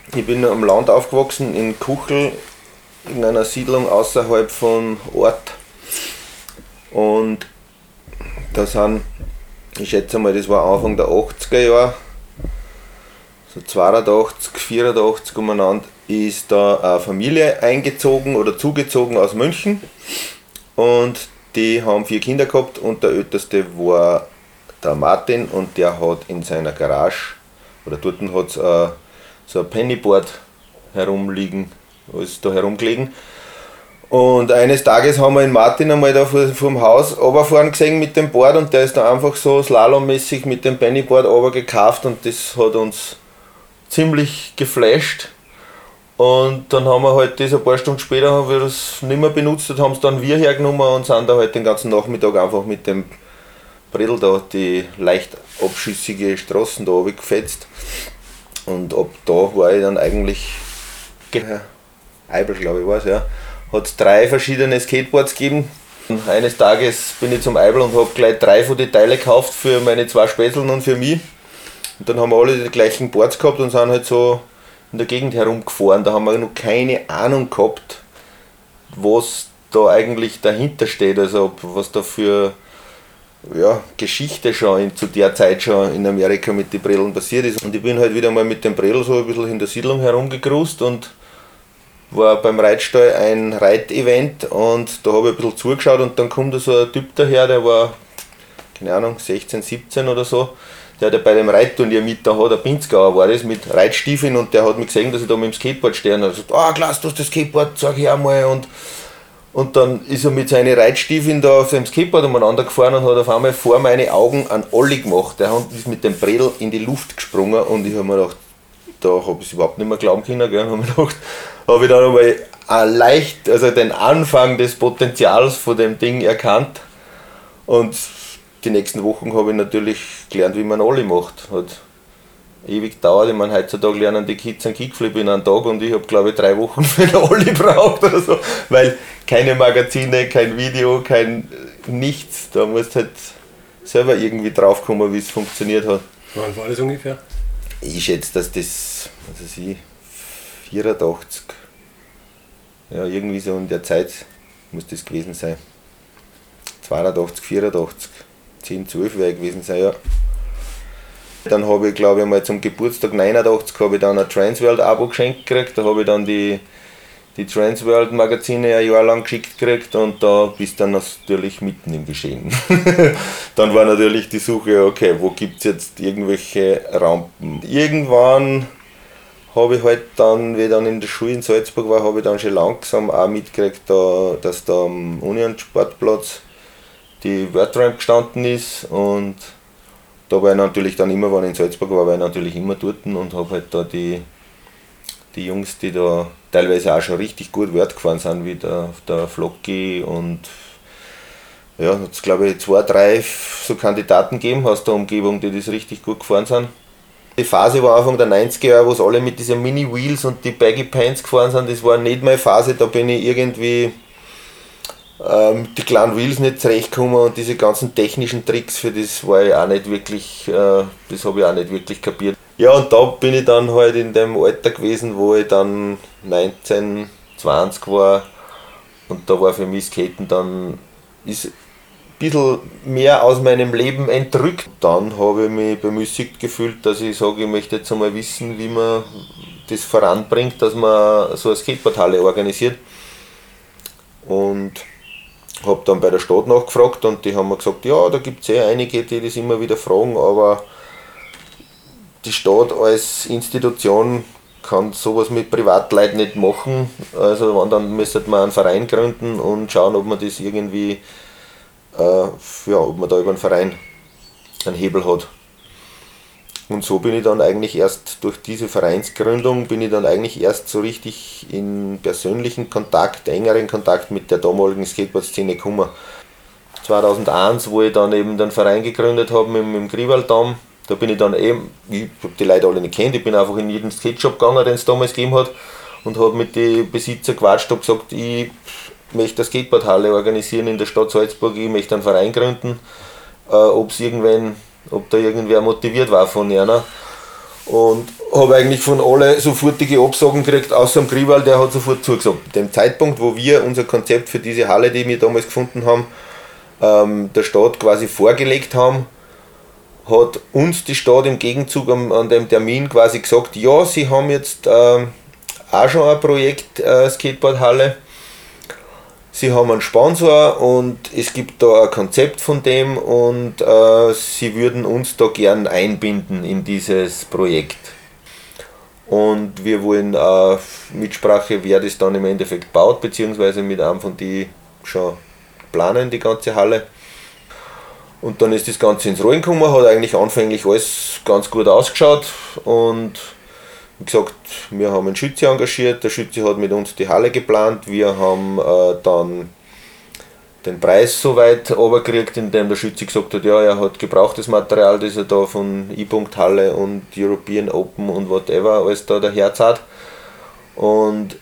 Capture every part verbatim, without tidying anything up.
Ich bin am Land aufgewachsen, in Kuchel, in einer Siedlung außerhalb vom Ort. Und da sind, ich schätze mal, das war Anfang der achtziger Jahre, so zweiundachtzig, vierundachtzig umeinander, ist da eine Familie eingezogen oder zugezogen aus München. Und die haben vier Kinder gehabt und der älteste war der Martin und der hat in seiner Garage, oder dort hat es äh, so ein Pennyboard herumliegen, ist da herumgelegen. Und eines Tages haben wir den Martin einmal da vor, vor dem Haus runterfahren gesehen mit dem Board und der ist da einfach so slalommäßig mit dem Pennyboard runtergekauft und das hat uns ziemlich geflasht. Und dann haben wir halt das ein paar Stunden später, haben wir das nicht mehr benutzt, haben es dann wir hergenommen und sind da halt den ganzen Nachmittag einfach mit dem Bredel da die leicht abschüssige Straßen da runtergefetzt. Und ab da war ich dann eigentlich, Eibel glaube ich war es, ja, hat es drei verschiedene Skateboards gegeben. Und eines Tages bin ich zum Eibel und habe gleich drei von den Teilen gekauft für meine zwei Spätzeln und für mich. Und dann haben wir alle die gleichen Boards gehabt und sind halt so in der Gegend herumgefahren. Da haben wir noch keine Ahnung gehabt, was da eigentlich dahinter steht, also was da für ja, Geschichte schon in, zu der Zeit schon in Amerika mit den Bredeln passiert ist. Und ich bin halt wieder mal mit dem Bredel so ein bisschen in der Siedlung herumgegrust und war beim Reitstall ein Reitevent und da habe ich ein bisschen zugeschaut und dann kommt da so ein Typ daher, der war, keine Ahnung, sechzehn, siebzehn oder so. Der hat ja bei dem Reitturnier mit, da hat der Pinzgauer war das, mit Reitstiefeln und der hat mich gesehen, dass ich da mit dem Skateboard stehe und er hat gesagt, ah, Klaas, du hast das Skateboard, sag ich einmal. Und, und dann ist er mit seinen Reitstiefeln da auf seinem Skateboard umeinander gefahren und hat auf einmal vor meine Augen einen Olli gemacht. Der ist mit dem Bredel in die Luft gesprungen und ich habe mir gedacht, da habe ich es überhaupt nicht mehr glauben können, gell, habe mir gedacht, habe ich dann einmal leicht, also den Anfang des Potenzials von dem Ding erkannt und die nächsten Wochen habe ich natürlich gelernt, wie man Olli macht. Hat ewig gedauert. Ich meine, heutzutage lernen die Kids einen Kickflip in einem Tag und ich habe, glaube ich, drei Wochen für einen Olli gebraucht oder so. Weil keine Magazine, kein Video, kein nichts. Da musst du halt selber irgendwie draufkommen, wie es funktioniert hat. Wann war das ungefähr? Ich schätze, dass das, was weiß ich, vierundachtzig, ja, irgendwie so in der Zeit muss das gewesen sein. zweiundachtzig, vierundachtzig. zehn, zwölf wäre gewesen sein, ja. Dann habe ich, glaube ich, mal zum Geburtstag neunundachtzig habe ich dann ein Transworld-Abo geschenkt gekriegt. Da habe ich dann die, die Transworld-Magazine ein Jahr lang geschickt gekriegt und da bist du dann natürlich mitten im Geschehen. Dann war natürlich die Suche, okay, wo gibt es jetzt irgendwelche Rampen. Irgendwann habe ich halt dann, wie ich dann in der Schule in Salzburg war, habe ich dann schon langsam auch mitgekriegt, da, dass da am Union-Sportplatz die Wordramp gestanden ist und da war ich natürlich dann immer, wenn ich in Salzburg war, war ich natürlich immer dort und habe halt da die, die Jungs, die da teilweise auch schon richtig gut Word gefahren sind, wie der, der Flocki und ja, hat es glaube ich zwei, drei so Kandidaten gegeben aus der Umgebung, die das richtig gut gefahren sind. Die Phase war Anfang der neunziger Jahre, wo es alle mit diesen Mini-Wheels und die Baggy Pants gefahren sind, das war nicht meine Phase, da bin ich irgendwie mit die kleinen Wheels nicht zurechtgekommen und diese ganzen technischen Tricks, für das war ich auch nicht wirklich, äh, das habe ich auch nicht wirklich kapiert. Ja, und da bin ich dann halt in dem Alter gewesen, wo ich dann neunzehn, zwanzig war und da war für mich Skaten dann ist ein bisschen mehr aus meinem Leben entrückt. Dann habe ich mich bemüßigt gefühlt, dass ich sage, ich möchte jetzt einmal wissen, wie man das voranbringt, dass man so eine Skateboardhalle organisiert. Und habe dann bei der Stadt nachgefragt und die haben mir gesagt, ja, da gibt es eh einige, die das immer wieder fragen, aber die Stadt als Institution kann sowas mit Privatleuten nicht machen. Also wenn, dann müsste man einen Verein gründen und schauen, ob man das irgendwie, äh, ja, ob man da über einen Verein einen Hebel hat. Und so bin ich dann eigentlich erst durch diese Vereinsgründung, bin ich dann eigentlich erst so richtig in persönlichen Kontakt, engeren Kontakt mit der damaligen Skateboard-Szene gekommen. zweitausendeins, wo ich dann eben den Verein gegründet habe mit, mit dem Grievaldamm, da bin ich dann eben, ich habe die Leute alle nicht kennt, ich bin einfach in jeden Skateshop gegangen, den es damals gegeben hat und habe mit den Besitzern gequatscht und gesagt, ich möchte eine Skateboardhalle organisieren in der Stadt Salzburg, ich möchte einen Verein gründen, äh, ob es irgendwann ob da irgendwer motiviert war von einer. Und habe eigentlich von alle sofortige Absagen gekriegt, außer dem Griewald, der hat sofort zugesagt. Dem Zeitpunkt, wo wir unser Konzept für diese Halle, die wir damals gefunden haben, ähm, der Stadt quasi vorgelegt haben, hat uns die Stadt im Gegenzug an, an dem Termin quasi gesagt, ja, sie haben jetzt ähm, auch schon ein Projekt, äh, Skateboardhalle. Sie haben einen Sponsor und es gibt da ein Konzept von dem und äh, sie würden uns da gern einbinden in dieses Projekt. Und wir wollen äh, Mitsprache, wer das dann im Endeffekt baut, beziehungsweise mit einem von die schon planen, die ganze Halle. Und dann ist das Ganze ins Rollen gekommen, hat eigentlich anfänglich alles ganz gut ausgeschaut und wie gesagt, wir haben einen Schütze engagiert, der Schütze hat mit uns die Halle geplant, wir haben äh, dann den Preis so weit runtergekriegt, indem der Schütze gesagt hat, ja, er hat gebrauchtes Material, das er da von I-Punkt-Halle und European Open und whatever alles da daherzahlt. Und,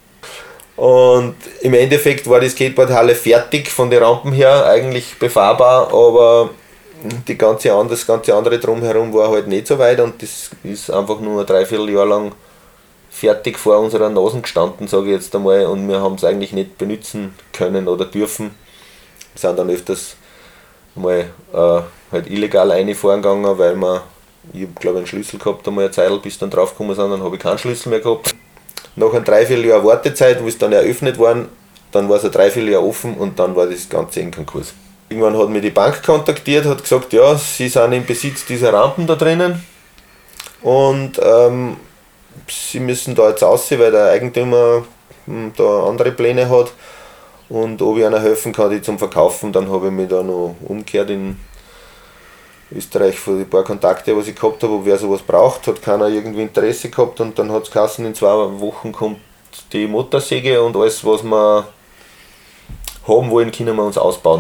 und im Endeffekt war die Skateboardhalle fertig von den Rampen her, eigentlich befahrbar, aber die ganze, das ganze andere drumherum war halt nicht so weit und das ist einfach nur ein Dreivierteljahr lang fertig vor unserer Nase gestanden, sage ich jetzt einmal, und wir haben es eigentlich nicht benutzen können oder dürfen. Wir sind dann öfters mal äh, halt illegal reinfahren gegangen, weil wir, ich habe glaube einen Schlüssel gehabt, einmal eine Zeit, bis dann drauf gekommen sind, dann habe ich keinen Schlüssel mehr gehabt. Nach einem Dreivierteljahr Wartezeit, wo es dann eröffnet worden, dann war es ein Dreivierteljahr offen und dann war das Ganze in Konkurs. Irgendwann hat mich die Bank kontaktiert, hat gesagt, ja, sie sind im Besitz dieser Rampen da drinnen und ähm, sie müssen da jetzt aussehen, weil der Eigentümer hm, da andere Pläne hat und ob ich einer helfen kann, die zum Verkaufen. Dann habe ich mich da noch umgekehrt in Österreich für die paar Kontakte, was ich gehabt habe, ob wer sowas braucht, hat keiner irgendwie Interesse gehabt und dann hat es geheißen, in zwei Wochen kommt die Motorsäge und alles, was wir haben wollen, können wir uns ausbauen.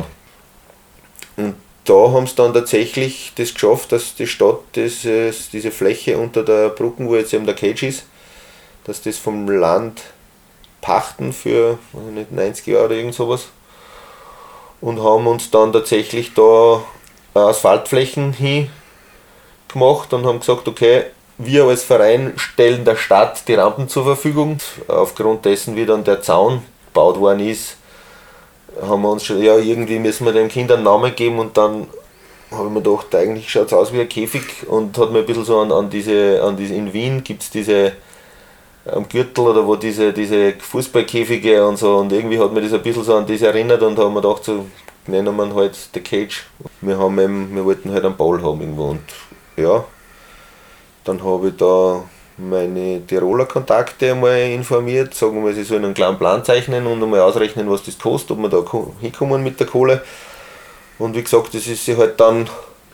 Und da haben sie dann tatsächlich das geschafft, dass die Stadt dieses, diese Fläche unter der Brücke, wo jetzt eben der Cage ist, dass das vom Land pachten für nicht neunzig Jahre oder irgend sowas. Und haben uns dann tatsächlich da Asphaltflächen hin gemacht und haben gesagt, okay, wir als Verein stellen der Stadt die Rampen zur Verfügung. Aufgrund dessen, wie dann der Zaun gebaut worden ist, haben wir uns schon, ja, irgendwie müssen wir den Kindern einen Namen geben und dann habe ich mir gedacht, eigentlich schaut es aus wie ein Käfig und hat mir ein bisschen so an, an diese, an diese, in Wien gibt es diese am Gürtel oder wo diese, diese Fußballkäfige und so und irgendwie hat mir das ein bisschen so an das erinnert und haben wir gedacht, so nennen wir ihn halt The Cage. Wir haben eben, wir wollten halt einen Ball haben irgendwo und ja, dann habe ich da meine Tiroler Kontakte einmal informiert, sagen wir mal, sie sollen einen kleinen Plan zeichnen und einmal ausrechnen, was das kostet, ob wir da hinkommen mit der Kohle. Und wie gesagt, das ist sich halt dann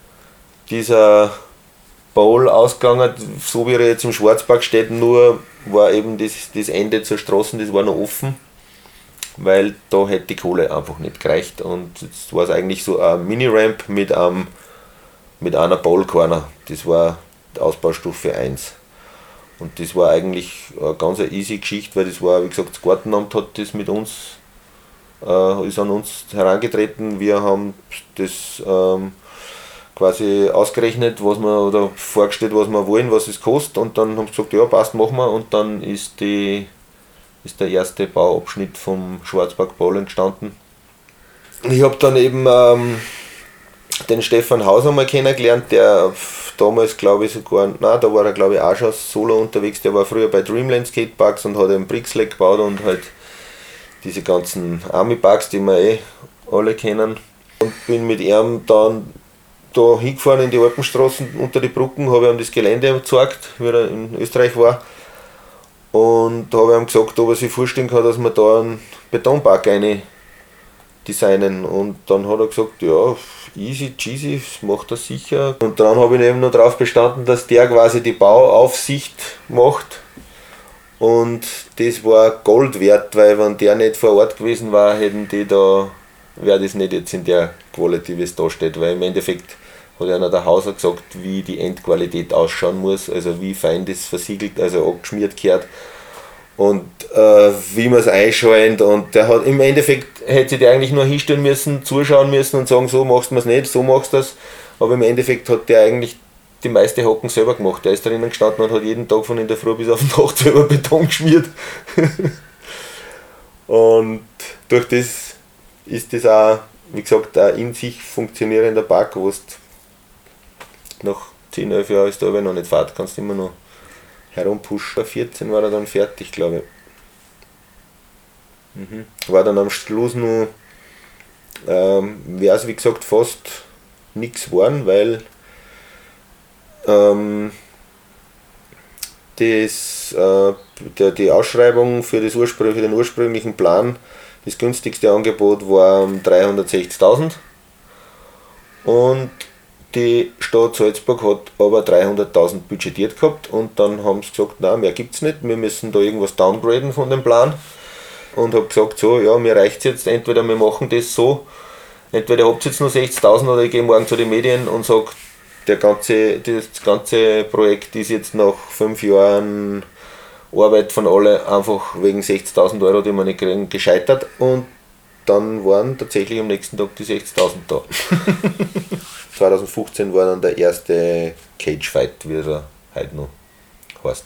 dieser Bowl ausgegangen, so wie er jetzt im Schwarzpark steht, nur war eben das, das Ende zur Straße, das war noch offen, weil da hätte die Kohle einfach nicht gereicht und jetzt war es eigentlich so ein Mini-Ramp mit, einem, mit einer Bowl-Corner, das war die Ausbaustufe eins. Und das war eigentlich eine ganz easy Geschichte, weil das war, wie gesagt, das Gartenamt hat das mit uns, äh, ist an uns herangetreten. Wir haben das ähm, quasi ausgerechnet, was wir, oder vorgestellt, was wir wollen, was es kostet und dann haben sie gesagt, ja passt, machen wir und dann ist, die, ist der erste Bauabschnitt vom Schwarzpark Bowl entstanden. Ich habe dann eben ähm, den Stefan Hauser mal kennengelernt, der damals glaube ich sogar, nein, da war er glaube ich auch schon solo unterwegs, der war früher bei Dreamland Skateparks und hat einen Brixlake gebaut und halt diese ganzen Army Parks, die wir eh alle kennen. Und bin mit ihm dann da hingefahren in die Alpenstraßen unter die Brücken, habe ihm das Gelände gezeigt, wie er in Österreich war. Und habe ihm gesagt, ob er sich vorstellen kann, dass wir da einen Betonpark rein designen. Und dann hat er gesagt, ja, easy cheesy, das macht er sicher. Und dann habe ich eben noch darauf bestanden, dass der quasi die Bauaufsicht macht. Und das war Gold wert, weil wenn der nicht vor Ort gewesen war, hätten die da, wäre das nicht jetzt in der Quality, wie es da steht. Weil im Endeffekt hat einer der Hauser gesagt, wie die Endqualität ausschauen muss, also wie fein das versiegelt, also abgeschmiert gehört. Und äh, wie man es einschaltet und der hat im Endeffekt hätte sich der eigentlich nur hinstellen müssen, zuschauen müssen und sagen, so machst du es nicht, so machst du das. Aber im Endeffekt hat der eigentlich die meiste Hocken selber gemacht. Der ist drinnen gestanden und hat jeden Tag von in der Früh bis auf die Nacht selber Beton geschmiert. Und durch das ist das auch, wie gesagt, ein in sich funktionierender Park, wo du nach zehn, elf Jahren ist da aber noch nicht fährt, kannst du immer noch herumpushen. vierzehn war er dann fertig, glaube ich. Mhm. War dann am Schluss noch, ähm, wäre es wie gesagt fast nichts geworden, weil ähm, das, äh, der, die Ausschreibung für, das Urspr- für den ursprünglichen Plan, das günstigste Angebot war dreihundertsechzigtausend und die Stadt Salzburg hat aber dreihunderttausend budgetiert gehabt und dann haben sie gesagt, nein, mehr gibt es nicht, wir müssen da irgendwas downgraden von dem Plan und habe gesagt, so, ja, mir reicht es jetzt, entweder wir machen das so, entweder habt ihr jetzt nur sechzigtausend oder ich gehe morgen zu den Medien und sage, der ganze, das ganze Projekt ist jetzt nach fünf Jahren Arbeit von alle einfach wegen sechzigtausend Euro, die wir nicht kriegen, gescheitert und dann waren tatsächlich am nächsten Tag die sechzigtausend da. zwanzig fünfzehn war dann der erste Cage-Fight, wie er heute noch heißt.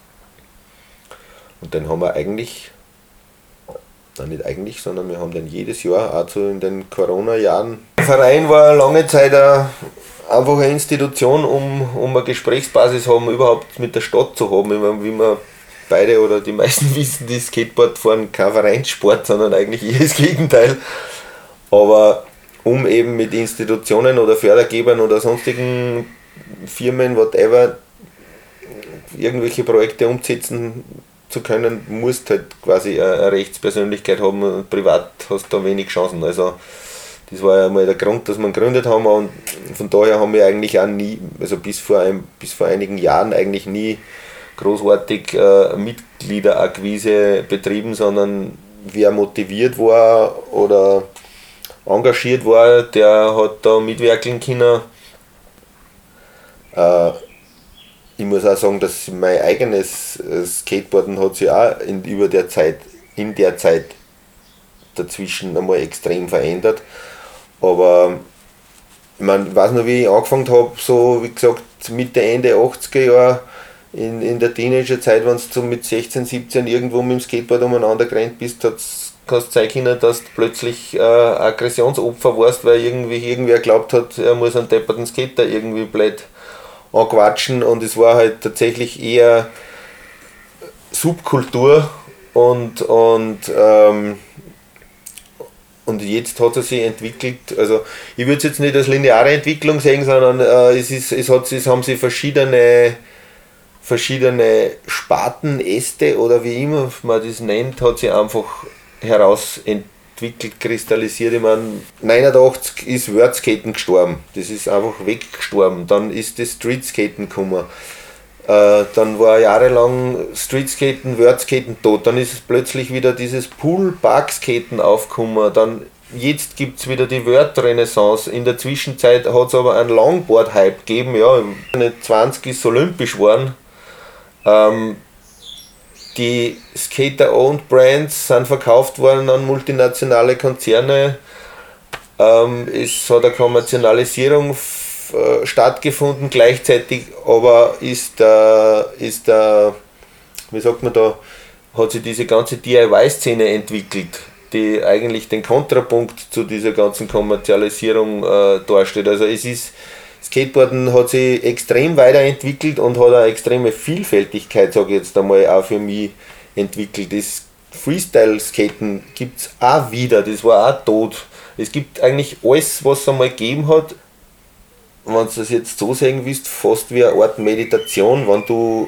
Und den haben wir eigentlich, nein nicht eigentlich, sondern wir haben den jedes Jahr, auch so in den Corona-Jahren. Der Verein war lange Zeit eine, einfach eine Institution, um, um eine Gesprächsbasis haben, überhaupt mit der Stadt zu haben. Ich meine, wie wir beide oder die meisten wissen, die Skateboardfahren kein Vereinssport, sondern eigentlich eher das Gegenteil. Aber um eben mit Institutionen oder Fördergebern oder sonstigen Firmen, whatever, irgendwelche Projekte umsetzen zu können, musst halt quasi eine Rechtspersönlichkeit haben und privat hast du da wenig Chancen. Also das war ja mal der Grund, dass wir gegründet haben und von daher haben wir eigentlich auch nie, also bis vor, ein, bis vor einigen Jahren eigentlich nie großartig äh, Mitgliederakquise betrieben, sondern wer motiviert war oder engagiert war, der hat da mitwirken können. Äh, ich muss auch sagen, dass mein eigenes Skateboarden hat sich auch in, über der Zeit, in der Zeit dazwischen einmal extrem verändert. Aber ich, mein, ich weiß noch, wie ich angefangen habe, so wie gesagt Mitte, Ende achtziger Jahre, in, in der Teenagerzeit, wenn du so mit sechzehn, siebzehn irgendwo mit dem Skateboard umeinander gerannt bist, kannst du zeigen, dass du plötzlich äh, Aggressionsopfer warst, weil irgendwie irgendwer glaubt hat, er muss einen depperten Skater irgendwie blöd anquatschen und es war halt tatsächlich eher Subkultur und, und, ähm, und jetzt hat er sich entwickelt, also ich würde es jetzt nicht als lineare Entwicklung sehen, sondern äh, es, ist, es, hat, es haben sich verschiedene verschiedene Sparten, Äste oder wie immer man das nennt, hat sich einfach herausentwickelt, kristallisiert. Ich meine, neunundachtzig ist Wordskaten gestorben, das ist einfach weggestorben. Dann ist das Streetskaten gekommen. Äh, dann war jahrelang Streetskaten, Wordskaten tot. Dann ist plötzlich wieder dieses Pool-Parkskaten aufgekommen. Dann jetzt gibt es wieder die Word-Renaissance. In der Zwischenzeit hat es aber einen Longboard-Hype gegeben. Ja, zwanzig ist olympisch geworden. Ähm, die Skater-Owned Brands sind verkauft worden an multinationale Konzerne. Ähm, es hat eine Kommerzialisierung f- äh, stattgefunden, gleichzeitig aber ist der, ist der, wie sagt man da, hat sich diese ganze D I Y-Szene entwickelt, die eigentlich den Kontrapunkt zu dieser ganzen Kommerzialisierung äh, darstellt. Also es ist Skateboarden hat sich extrem weiterentwickelt und hat eine extreme Vielfältigkeit, sage ich jetzt einmal, auch für mich entwickelt. Das Freestyle-Skaten gibt es auch wieder, das war auch tot. Es gibt eigentlich alles, was es einmal gegeben hat, wenn du das jetzt so sehen willst, fast wie eine Art Meditation, wenn du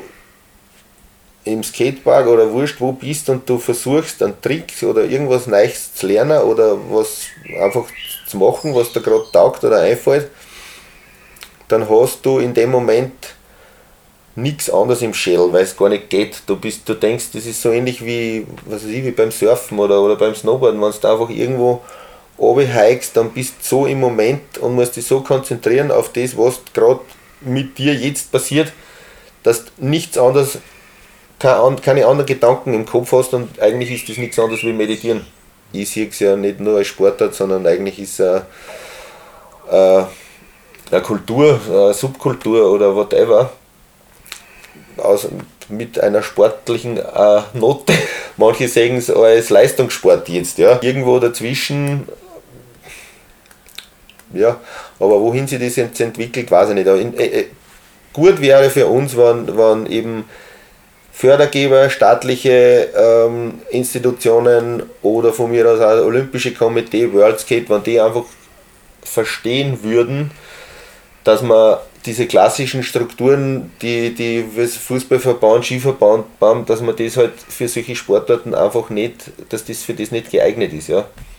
im Skatepark oder wurscht wo bist und du versuchst einen Trick oder irgendwas Neues zu lernen oder was einfach zu machen, was dir gerade taugt oder einfällt, dann hast du in dem Moment nichts anderes im Schädel, weil es gar nicht geht. Du, bist, du denkst, das ist so ähnlich wie, was weiß ich, wie beim Surfen oder, oder beim Snowboarden, wenn du einfach irgendwo runterhikest, dann bist du so im Moment und musst dich so konzentrieren auf das, was gerade mit dir jetzt passiert, dass du nichts anderes, keine anderen Gedanken im Kopf hast und eigentlich ist das nichts anderes wie meditieren. Ich sehe es ja nicht nur als Sportart, sondern eigentlich ist es äh, eine Kultur, eine Subkultur oder whatever, aus, mit einer sportlichen äh, Note. Manche sehen es als Leistungssport jetzt, ja. Irgendwo dazwischen, ja, aber wohin sich das jetzt entwickelt, weiß ich nicht. Aber in, äh, gut wäre für uns, wenn, wenn eben Fördergeber, staatliche ähm, Institutionen oder von mir aus auch Olympische Komitee, World Skate, wenn die einfach verstehen würden, dass man diese klassischen Strukturen, die, die Fußballverband, Skiverband, dass man das halt für solche Sportarten einfach nicht, dass das für das nicht geeignet ist, ja.